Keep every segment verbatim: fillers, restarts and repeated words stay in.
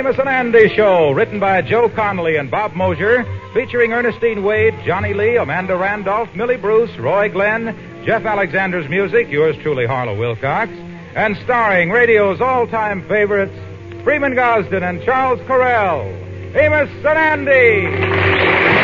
Amos and Andy Show, written by Joe Connolly and Bob Mosier, featuring Ernestine Wade, Johnny Lee, Amanda Randolph, Millie Bruce, Roy Glenn, Jeff Alexander's music, yours truly, Harlow Wilcox, and starring radio's all-time favorites, Freeman Gosden and Charles Correll. Amos and Andy!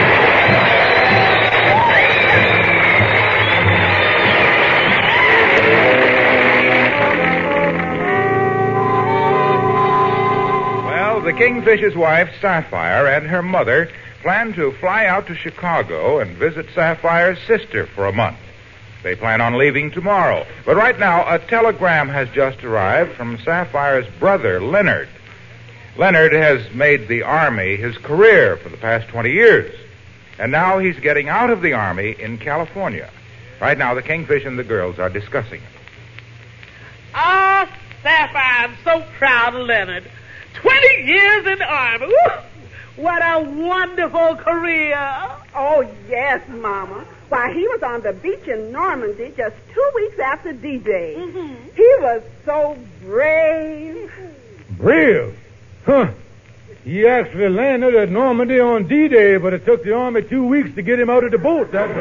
The Kingfish's wife, Sapphire, and her mother plan to fly out to Chicago and visit Sapphire's sister for a month. They plan on leaving tomorrow. But right now, a telegram has just arrived from Sapphire's brother, Leonard. Leonard has made the Army his career for the past twenty years. And now he's getting out of the Army in California. Right now, the Kingfish and the girls are discussing it. Ah, oh, Sapphire, I'm so proud of Leonard. Twenty years in the Army. Woo! What a wonderful career. Oh, yes, Mama. Why, he was on the beach in Normandy just two weeks after D-Day. Mm-hmm. He was so brave. Brave? Huh. He actually landed at Normandy on D-Day, but it took the Army two weeks to get him out of the boat. That's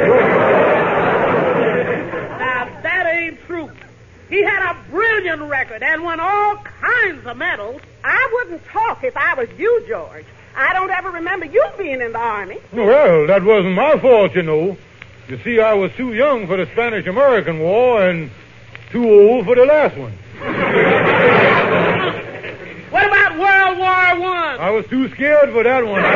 Now, that ain't true. He had a brilliant record and won all kinds of medals. I wouldn't talk if I was you, George. I don't ever remember you being in the Army. Well, that wasn't my fault, you know. You see, I was too young for the Spanish-American War and too old for the last one. What about World War One? I was too scared for that one.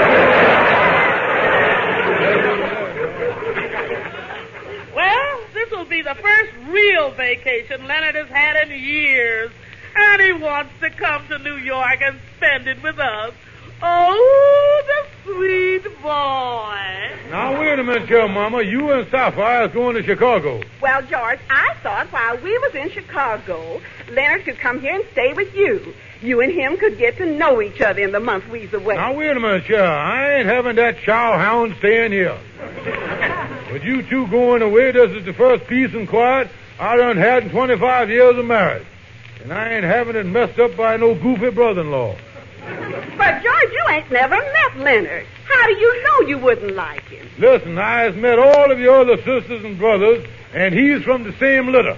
Well, this will be the first real vacation Leonard has had in years. And he wants to come to New York and spend it with us. Oh, the sweet boy. Now, wait a minute here, Mama. You and Sapphire is going to Chicago. Well, George, I thought while we was in Chicago, Leonard could come here and stay with you. You and him could get to know each other in the month we's away. Now, wait a minute, here. I ain't having that chow hound staying here. With you two going away, this is the first peace and quiet I done had in twenty-five years of marriage. And I ain't having it messed up by no goofy brother-in-law. But, George, you ain't never met Leonard. How do you know you wouldn't like him? Listen, I has met all of your other sisters and brothers, and he's from the same litter.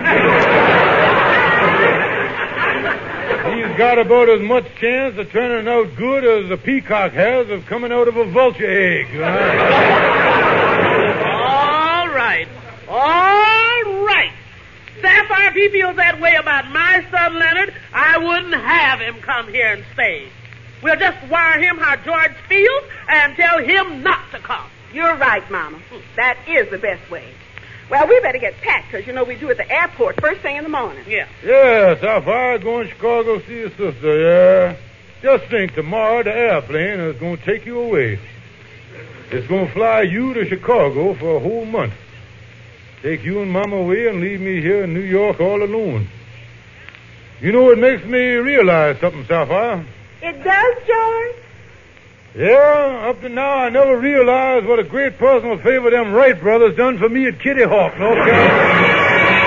He's got about as much chance of turning out good as a peacock has of coming out of a vulture egg. Right? All right. All right. Sapphire, if he feels that way about my son Leonard, I wouldn't have him come here and stay. We'll just wire him how George feels and tell him not to come. You're right, Mama. That is the best way. Well, we better get packed, because you know we do at the airport first thing in the morning. Yeah. Yeah, Sapphire, going to Chicago to see your sister, yeah. Just think, tomorrow the airplane is going to take you away. It's going to fly you to Chicago for a whole month. Take you and Mama away and leave me here in New York all alone. You know, it makes me realize something, Sapphire. It does, George? Yeah, up to now I never realized what a great personal favor them Wright brothers done for me at Kitty Hawk, North Carolina.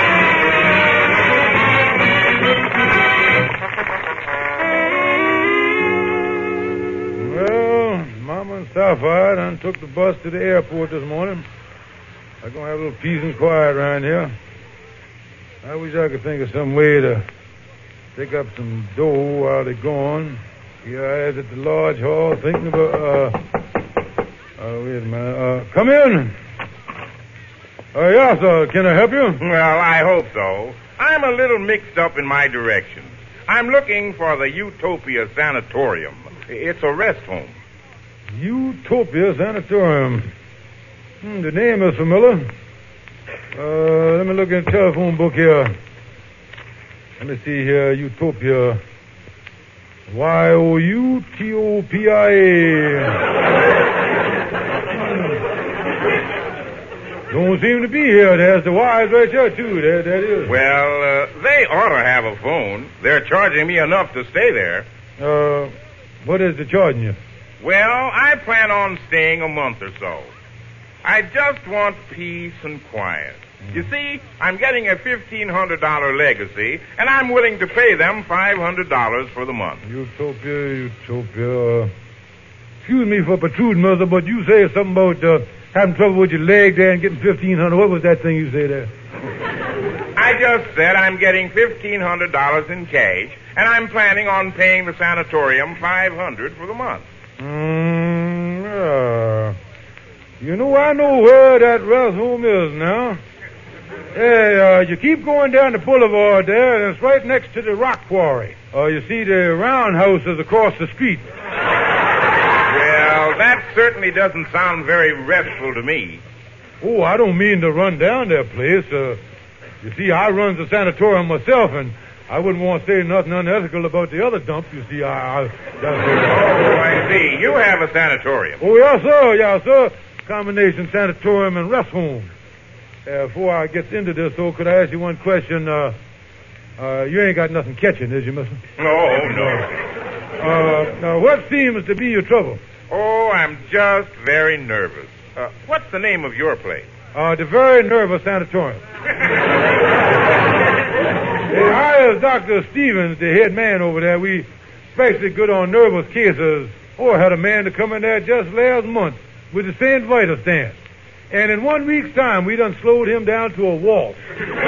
Well, Mama and Sapphire done took the bus to the airport this morning. I'm going to have a little peace and quiet around here. I wish I could think of some way to pick up some dough while they're gone. Here I is at the Lodge Hall thinking about, uh... Oh, wait a minute. Uh, come in. Uh, yes, sir. Can I help you? Well, I hope so. I'm a little mixed up in my directions. I'm looking for the Utopia Sanatorium. It's a rest home. Utopia Sanatorium. Hmm, the name is familiar. Uh, let me look in the telephone book here. Let me see here. Utopia. Y O U T O P I A. Don't seem to be here. There's the Y's right there, too. There, that is. Well, uh, they ought to have a phone. They're charging me enough to stay there. Uh, what is the charging you? Well, I plan on staying a month or so. I just want peace and quiet. You see, I'm getting a fifteen hundred dollars legacy, and I'm willing to pay them five hundred dollars for the month. Utopia, Utopia. Uh, excuse me for protruding, Mother, but you say something about uh, having trouble with your leg there and getting fifteen hundred dollars. What was that thing you said there? I just said I'm getting fifteen hundred dollars in cash, and I'm planning on paying the sanatorium five hundred dollars for the month. Mm, uh, you know, I know where that rest home is now. Hey, uh, you keep going down the boulevard there, and it's right next to the rock quarry. Uh, you see the roundhouse is across the street. Well, that certainly doesn't sound very restful to me. Oh, I don't mean to run down that place. Uh, you see, I runs the sanatorium myself, and I wouldn't want to say nothing unethical about the other dump. You see, I... I that's oh, I see. You have a sanatorium. Oh, yes, sir. Yes, sir. Combination sanatorium and rest home. Uh, before I get into this, though, could I ask you one question? Uh, uh, you ain't got nothing catching, is you, mister? No, no. Uh, now, what seems to be your trouble? Oh, I'm just very nervous. Uh, what's the name of your place? Uh, the Very Nervous Sanatorium. Hey, I, as Doctor Stevens, the head man over there, we especially good on nervous cases. Oh, I had a man to come in there just last month with the Saint Vitus dance. And in one week's time, we done slowed him down to a waltz.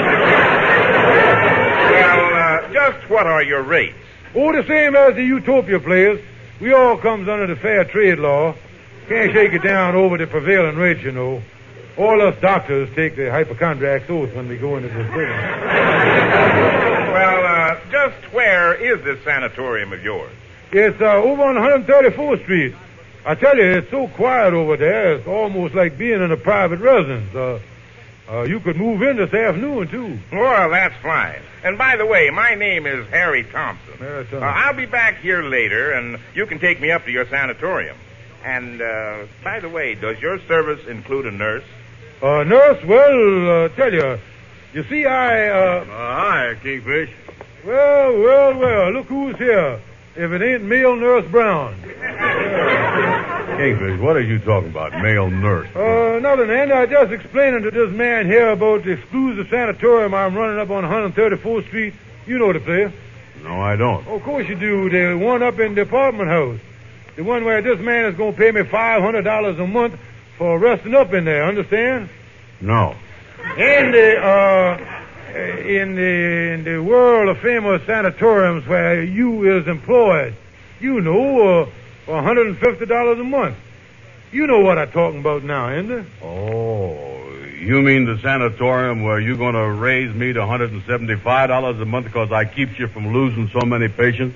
Well, uh, just what are your rates? Oh, the same as the Utopia players. We all comes under the fair trade law. Can't shake it down over the prevailing rate, you know. All us doctors take the hypochondriac's oath when we go into this business. Well, uh, just where is this sanatorium of yours? It's uh, over on one thirty-fourth Street. I tell you, it's so quiet over there, it's almost like being in a private residence. Uh, uh, you could move in this afternoon, too. Well, that's fine. And by the way, my name is Harry Thompson. Harry Thompson. Uh, I'll be back here later, and you can take me up to your sanatorium. And, uh, by the way, does your service include a nurse? Uh, nurse? Well, uh, tell you, you see, I, uh... Uh, hi, Kingfish. Well, well, well, look who's here. If it ain't male Nurse Brown. Kingfish, what are you talking about, male nurse? Uh, nothing, Andy. I just explaining to this man here about the exclusive sanatorium I'm running up on one thirty-fourth Street. You know the place. No, I don't. Oh, of course you do. The one up in the apartment house. The one where this man is going to pay me five hundred dollars a month for resting up in there, understand? No. In the, uh, in the, in the world of famous sanatoriums where you is employed, you know, uh, for one hundred fifty dollars a month. You know what I'm talking about now, ain't it? Oh, you mean the sanatorium where you're going to raise me to one hundred seventy-five dollars a month because I keeps you from losing so many patients?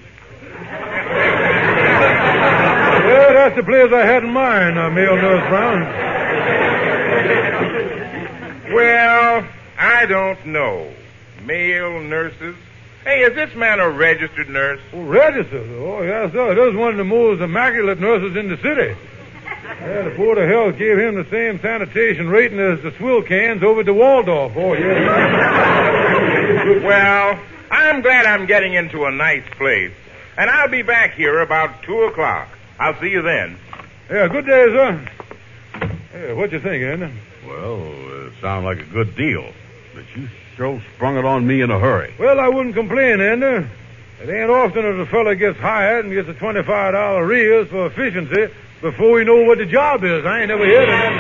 Well, that's the place I had in mind, uh, male Nurse Brown. Well, I don't know. Male nurses. Hey, is this man a registered nurse? Oh, registered? Oh, yes, sir. This is one of the most immaculate nurses in the city. Yeah, the Board of Health gave him the same sanitation rating as the swill cans over at the Waldorf. Oh, yeah. Well, I'm glad I'm getting into a nice place. And I'll be back here about two o'clock. I'll see you then. Yeah, good day, sir. Yeah, what you think, Andy? Well, it sounds like a good deal. But you sure sprung it on me in a hurry. Well, I wouldn't complain, Andy. It ain't often that a fella gets hired and gets a twenty-five dollar raise for efficiency before we know what the job is. I ain't never heard of that.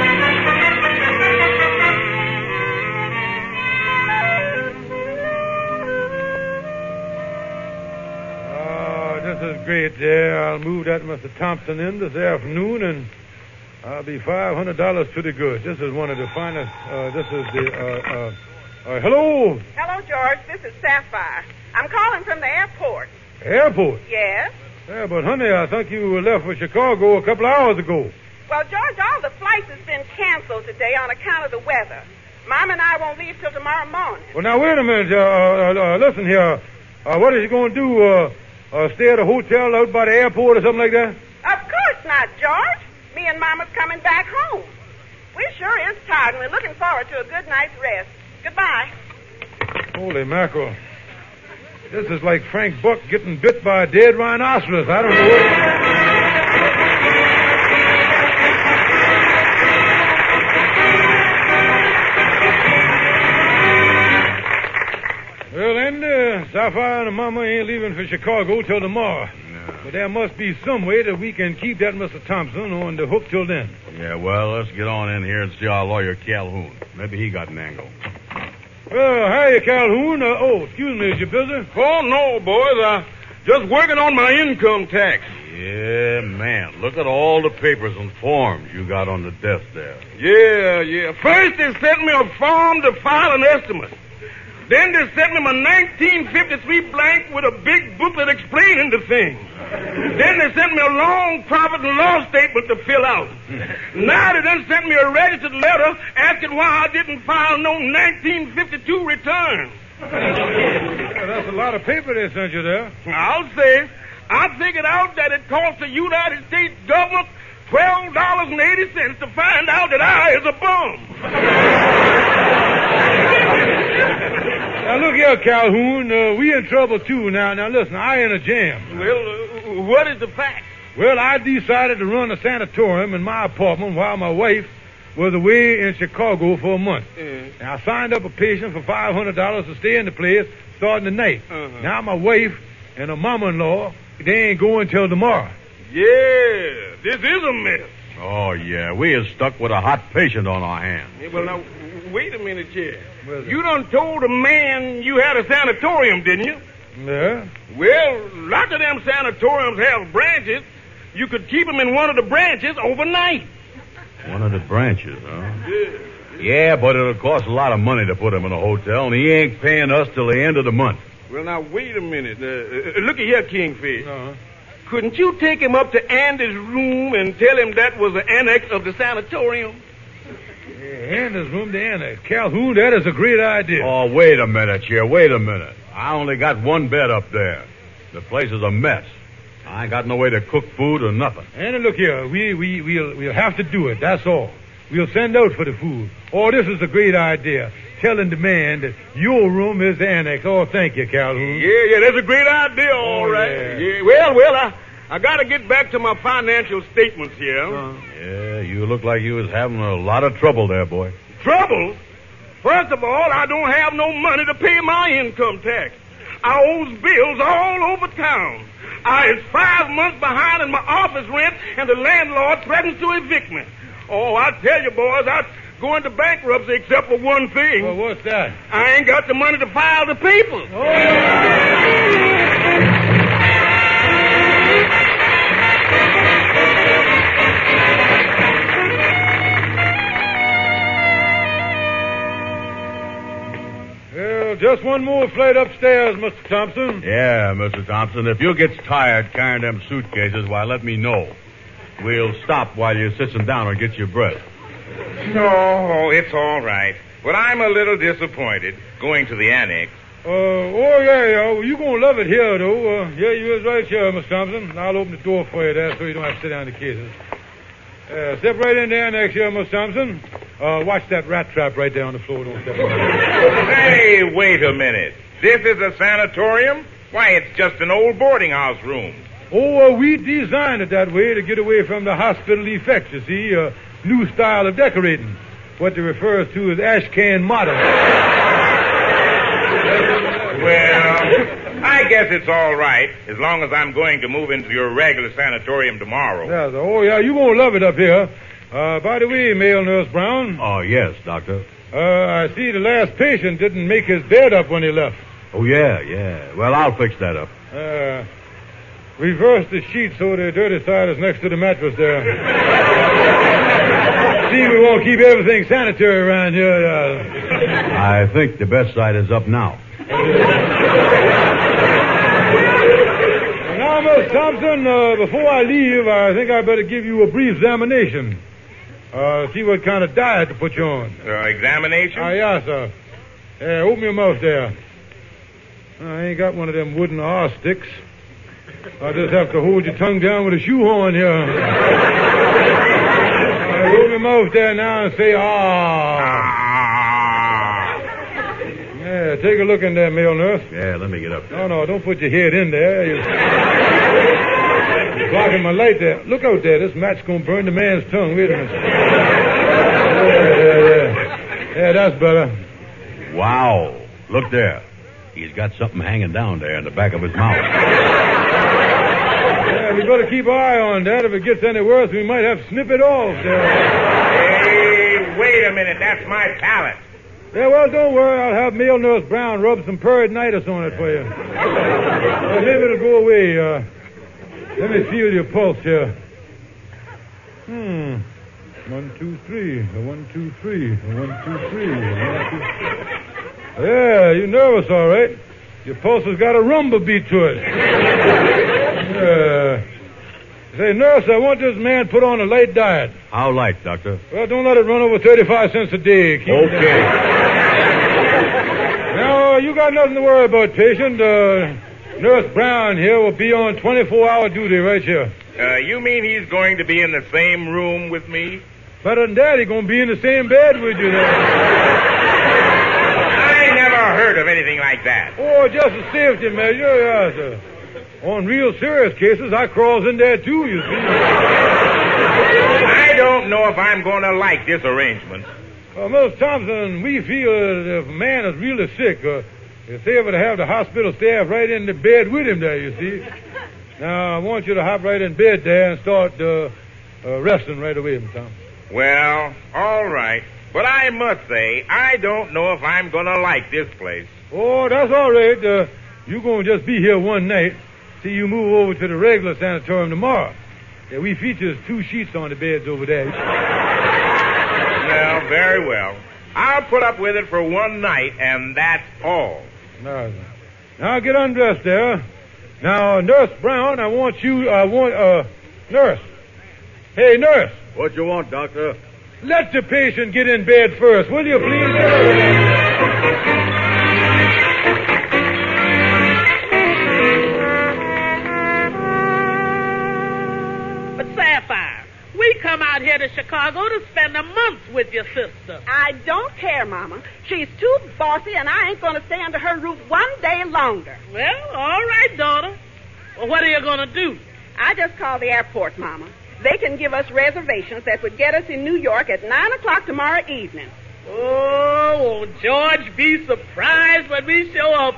Oh, this is great there. I'll move that Mister Thompson in this afternoon, and I'll be five hundred dollars to the good. This is one of the finest, uh, this is the, uh, uh, uh, hello? Hello, George. This is Sapphire. I'm calling from the airport. Airport? Yes? Yeah, but honey, I think you left for Chicago a couple hours ago. Well, George, all the flights has been canceled today on account of the weather. Mom and I won't leave till tomorrow morning. Well, now, wait a minute. Uh, uh, uh, listen here. Uh, what is he going to do? Uh, uh, stay at a hotel out by the airport or something like that? Of course not, George. Me and Mama's coming back home. We sure is tired, and we're looking forward to a good night's rest. Goodbye. Holy mackerel. This is like Frank Buck getting bit by a dead rhinoceros. I don't know what... Sapphire and the mama ain't leaving for Chicago till tomorrow. No. But there must be some way that we can keep that Mister Thompson on the hook till then. Yeah, well, let's get on in here and see our lawyer, Calhoun. Maybe he got an angle. Well, hiya, Calhoun. Uh, oh, excuse me, is you busy? Oh, no, boys. Uh, just working on my income tax. Yeah, man. Look at all the papers and forms you got on the desk there. Yeah, yeah. First they sent me a form to file an estimate. Then they sent me my nineteen fifty-three blank with a big booklet explaining the thing. Then they sent me a long profit and loss statement to fill out. Now they done sent me a registered letter asking why I didn't file no nineteen fifty-two return. Yeah, that's a lot of paper they sent you there. I'll say, I figured out that it cost the United States government twelve dollars and eighty cents to find out that I is a bum. Now, look here, Calhoun. Uh, we in trouble, too. Now, now, listen, I in a jam. Well, uh, what is the fact? Well, I decided to run a sanatorium in my apartment while my wife was away in Chicago for a month. Mm. Now, I signed up a patient for five hundred dollars to stay in the place starting tonight. Uh-huh. Now, my wife and her mama-in-law, they ain't going till tomorrow. Yeah, this is a mess. Oh, yeah. We is stuck with a hot patient on our hands. Yeah, well, now, wait a minute here. Where's You done told the man you had a sanatorium, didn't you? Yeah? Well, lots of them sanatoriums have branches. You could keep them in one of the branches overnight. One of the branches, huh? Yeah, but it'll cost a lot of money to put him in a hotel, and he ain't paying us till the end of the month. Well, now, wait a minute. Uh, uh, look at here, Kingfish. Uh-huh. Couldn't you take him up to Andy's room and tell him that was the annex of the sanatorium? Yeah, Andy's room to annex. Calhoun, that is a great idea. Oh, wait a minute, here. Wait a minute. I only got one bed up there. The place is a mess. I ain't got no way to cook food or nothing. Andy, look here. We, we, we'll, we'll have to do it. That's all. We'll send out for the food. Oh, this is a great idea. Telling the man that your room is the annex. Oh, thank you, Calhoun. Yeah, yeah, that's a great idea, all Oh, right. yeah. Yeah, well, well, I, I got to get back to my financial statements here. Uh, Yeah, you look like you was having a lot of trouble there, boy. Trouble? First of all, I don't have no money to pay my income tax. I owes bills all over town. I is five months behind in my office rent, and the landlord threatens to evict me. Oh, I tell you, boys, I go into bankruptcy except for one thing. well, what's that? I ain't got the money to file the papers. Well, just one more flight upstairs, Mister Thompson. Yeah, Mister Thompson, if you gets tired carrying them suitcases, why, let me know. We'll stop while you're sitting down and get your breath. No, it's all right. But I'm a little disappointed going to the annex. Uh, oh, yeah, yeah. Well, you're going to love it here, though. Uh, yeah, you was right here, Mister Thompson. I'll open the door for you there so you don't have to sit down in the cases. Uh, step right in there next year, Mister Thompson. Uh, watch that rat trap right there on the floor. Don't step on it. Hey, wait a minute. This is a sanatorium? Why, it's just an old boarding house room. Oh, uh, we designed it that way to get away from the hospital effects, you see. Uh, new style of decorating. What they refer to as ash can model. Well, I guess it's all right, as long as I'm going to move into your regular sanatorium tomorrow. Yeah, so, oh, yeah, you're going to love it up here. Uh, by the way, male nurse Brown, Oh, yes, doctor. uh, I see the last patient didn't make his bed up when he left. Oh, yeah, yeah. Well, I'll fix that up. Uh, reverse the sheet so the dirty side is next to the mattress there. See, we won't keep everything sanitary around here. Uh, I think the best side is up now. now, Miss Thompson, uh, before I leave, I think I better give you a brief examination. Uh, see what kind of diet to put you on. Uh, examination? Ah, yeah, sir. Yeah, open your mouth there. I ain't got one of them wooden R sticks. I just have to hold your tongue down with a shoehorn here. uh, open your mouth there now and say, ah. Yeah, take a look in there, male nurse. Yeah, let me get up there. No, no, don't put your head in there. You're, You're blocking my light there. Look out there. This match's going to burn the man's tongue. Wait a minute. Yeah, yeah, yeah. Yeah, that's better. Wow. Look there. He's got something hanging down there in the back of his mouth. Yeah, we better keep an eye on that. If it gets any worse, we might have to snip it off. There. Hey, wait a minute. That's my palate. Yeah, well, don't worry. I'll have Male Nurse Brown rub some peritonitis on it for you. Well, maybe it'll go away. Uh, let me feel your pulse here. Hmm. One, two, three. One, two, three. One, two, three. One, two, three. Yeah, you're nervous, all right. Your pulse has got a rumba beat to it. Yeah. Say, nurse, I want this man put on a light diet. How light, Doctor? Well, don't let it run over thirty-five cents a day. Keep Okay. Now, you got nothing to worry about, patient. Uh, Nurse Brown here will be on twenty-four hour duty right here. Uh, you mean he's going to be in the same room with me? Better than that, he's going to be in the same bed with you there. I never heard of anything like that. Oh, just a safety measure, yes, sir. On real serious cases, I crawls in there too, you see. I don't know if I'm going to like this arrangement. Well, Miss Thompson, we feel that if a man is really sick, uh, if they ever to have the hospital staff right in the bed with him there, you see. Now, I want you to hop right in bed there and start uh, uh, resting right away, Miss Thompson. Well, all right. But I must say, I don't know if I'm going to like this place. Oh, that's all right. Uh, you're going to just be here one night. See you move over to the regular sanatorium tomorrow. Yeah, we features two sheets on the beds over there. Well, very well. I'll put up with it for one night, and that's all. Now, now get undressed there. Now, Nurse Brown, I want you, I want, uh, nurse. Hey, nurse. What you want, Doctor? Let the patient get in bed first, will you, please? But Sapphire, we come out here to Chicago to spend a month with your sister. I don't care, Mama. She's too bossy, and I ain't going to stay under her roof one day longer. Well, all right, daughter. Well, what are you going to do? I just called the airport, Mama. They can give us reservations that would get us in New York at nine o'clock tomorrow evening. Oh, won't George be surprised when we show up?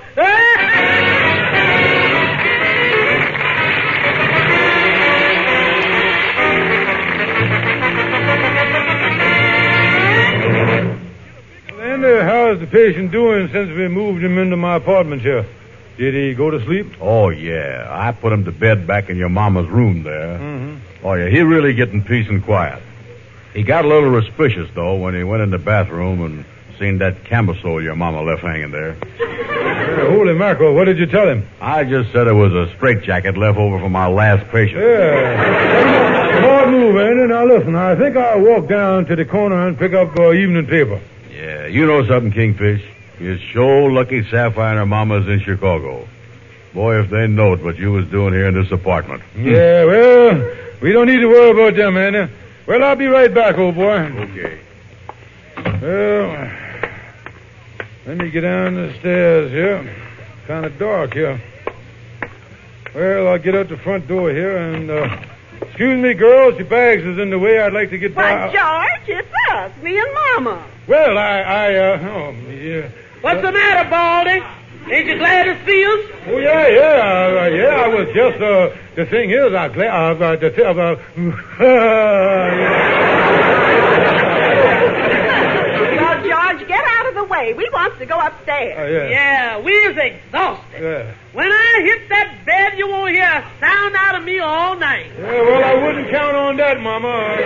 And uh, how is the patient doing since we moved him into my apartment here? Did he go to sleep? Oh, yeah. I put him to bed back in your mama's room there. Mm-hmm. Oh, yeah, he really getting peace and quiet. He got a little suspicious, though, when he went in the bathroom and seen that camisole your mama left hanging there. Uh, holy mackerel, what did you tell him? I just said it was a straitjacket left over from our last patient. Yeah. Hard move, Andy. Now, listen, I think I'll walk down to the corner and pick up uh, evening paper. Yeah, you know something, Kingfish? You're so lucky Sapphire and her mama's in Chicago. Boy, if they knowed what you was doing here in this apartment. Yeah, well, we don't need to worry about them, Andy. Well, I'll be right back, old boy. Okay. Well, let me get down the stairs here. Kind of dark here. Well, I'll get out the front door here and, uh, excuse me, girls, your bags is in the way. I'd like to get by. Why, George, it's us, me and Mama. Well, I, I, uh, oh, yeah. What's the matter, Baldy? Ain't you glad to see us? Oh, yeah, yeah, uh, yeah, I was just, uh, the thing is, I, glad, uh, uh, the, uh, uh, Well, George, get out of the way. We wants to go upstairs. uh, yeah. Yeah, we is exhausted. Yeah. When I hit that bed, you won't hear a sound out of me all night. Yeah, well, I wouldn't count on that, Mama.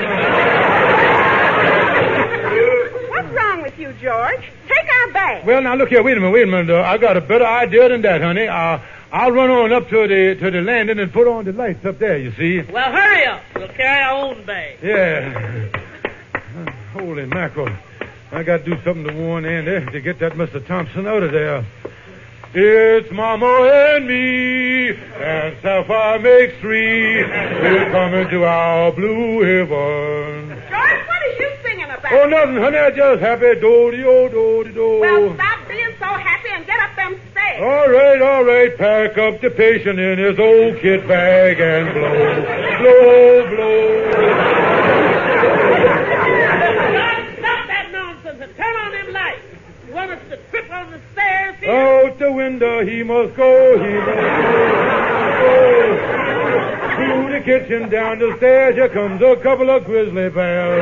What's wrong with you, George? Take our bag. Well, now, look here, wait a minute, wait a minute. Uh, I got a better idea than that, honey. Uh, I'll run on up to the to the landing and put on the lights up there, you see. Well, hurry up. We'll carry our own bag. Yeah. Uh, holy mackerel. I got to do something to warn Andy to get that Mister Thompson out of there. It's Mama and me, and Sapphire makes three. We're coming to our blue heaven. George, what are you singing about? Oh, nothing, honey. I just happy do-de-o, do-de-do. Well, stop being so happy and get up them stairs. All right, all right. Pack up the patient in his old kit bag and blow, blow, blow. Stop that nonsense and turn on them lights. You want us to trip on the stairs here? Out the window. yonder he must go, he must go. Through the kitchen, down the stairs, here comes a couple of grizzly bears.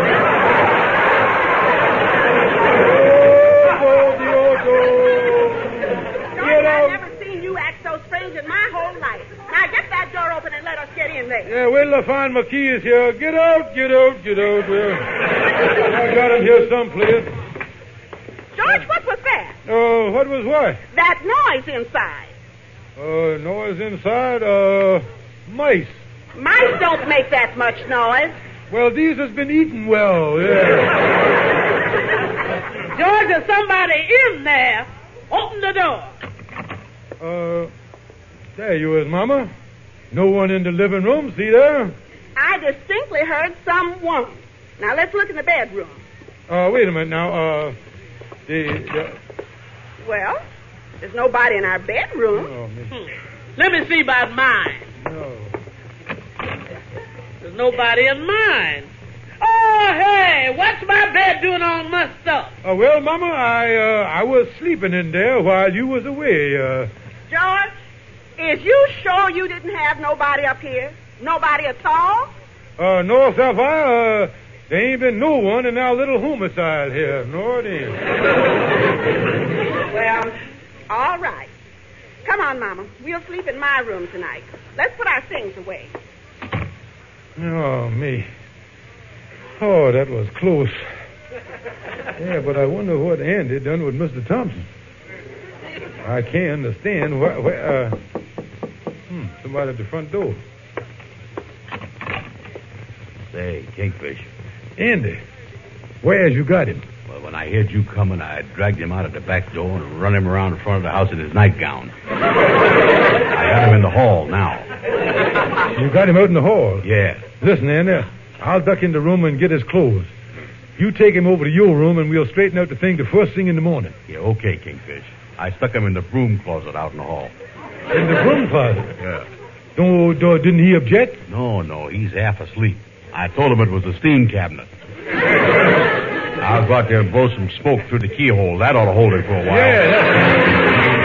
Oh, the auto. George, I've never seen you act so strange in my whole life. Now get that door open and let us get in there. Yeah, wait till I find my keys here. Get out, get out, get out. Uh, I got him here someplace. George, what was that? Oh, uh, what was what? That noise inside. Uh, noise inside? Uh, mice. Mice don't make that much noise. Well, these has been eaten well, yeah. George, there's somebody in there. Open the door. Uh, there you is, Mama. No one in the living room, see there? I distinctly heard someone. Now, let's look in the bedroom. Uh, wait a minute now, uh, the... the... Well, there's nobody in our bedroom. Oh, Miss... Hmm. Let me see about mine. No. There's nobody in mine. Oh, hey, what's my bed doing all mussed up? Uh, well, Mama, I, uh, I was sleeping in there while you was away, uh... George, is you sure you didn't have nobody up here? Nobody at all? Uh, no, Sapphire, uh, there ain't been no one in our little homicide here. No, it ain't. Well, all right. Come on, Mama. We'll sleep in my room tonight. Let's put our things away. Oh, me. Oh, that was close. Yeah, but I wonder what Andy done with Mister Thompson. I can't understand why... why uh, hmm, somebody at the front door. Say, Kingfish. Andy, where's you got him? Well, when I heard you coming, I dragged him out of the back door and run him around in front of the house in his nightgown. I got him in the hall now. You got him out in the hall? Yeah. Listen, Andy, I'll duck in the room and get his clothes. You take him over to your room and we'll straighten out the thing the first thing in the morning. Yeah, okay, Kingfish. I stuck him in the broom closet out in the hall. In the broom closet? Yeah. No, no, didn't he object? No, no, he's half asleep. I told him it was the steam cabinet. I'll go out there and blow some smoke through the keyhole. That ought to hold him for a while. Yeah, that's...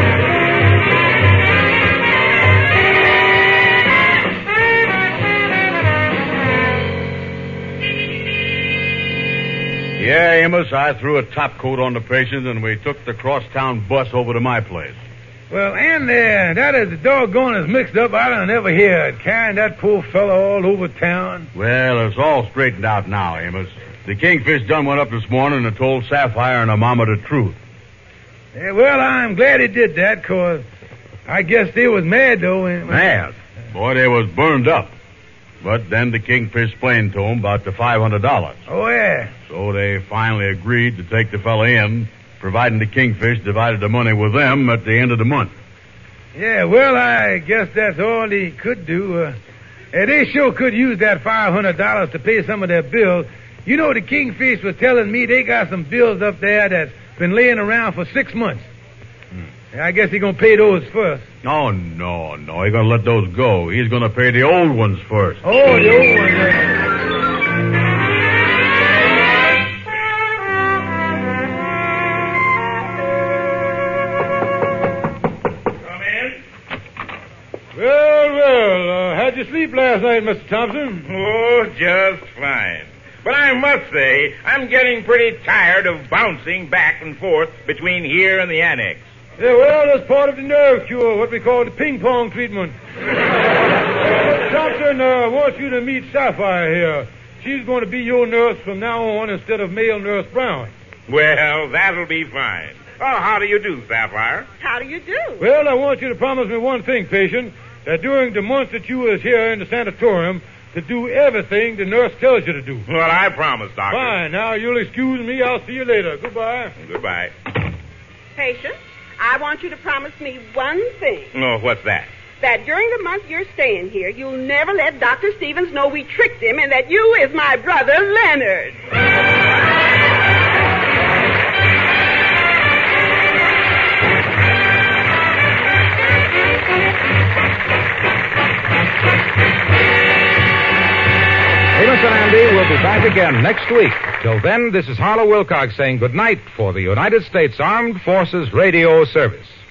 Yeah, Amos, I threw a top coat on the patient and we took the crosstown bus over to my place. Well, Andy, that is the doggone is mixed up. I don't ever hear it. Carrying that poor fellow all over town. Well, it's all straightened out now, Amos. The Kingfish done went up this morning and told Sapphire and her mama the truth. Yeah, well, I'm glad he did that, 'cause I guess they was mad, though. And... Mad? Boy, they was burned up. But then the Kingfish explained to them about the five hundred dollars. Oh, yeah. So they finally agreed to take the fella in, providing the Kingfish divided the money with them at the end of the month. Yeah, well, I guess that's all he could do. Uh, and they sure could use that five hundred dollars to pay some of their bills. You know, the Kingfish was telling me they got some bills up there that's been laying around for six months. Hmm. I guess he's going to pay those first. No, no, no. He's going to let those go. He's going to pay the old ones first. Oh, the old ones. Yeah. Well, well, uh, how'd you sleep last night, Mister Thompson? Oh, just fine. But I must say, I'm getting pretty tired of bouncing back and forth between here and the annex. Yeah, well, that's part of the nerve cure, what we call the ping-pong treatment. uh, Thompson uh, wants you to meet Sapphire here. She's going to be your nurse from now on instead of male nurse Brown. Well, that'll be fine. Oh, how do you do, Sapphire? How do you do? Well, I want you to promise me one thing, patient, that during the month that you was here in the sanatorium, to do everything the nurse tells you to do. Well, I promise, Doctor. Fine. Now, you'll excuse me. I'll see you later. Goodbye. Goodbye. Patient, I want you to promise me one thing. Oh, what's that? That during the month you're staying here, you'll never let Doctor Stevens know we tricked him and that you is my brother, Leonard. Amos and Andy will be back again next week. Till then, this is Harlow Wilcox saying goodnight for the United States Armed Forces Radio Service.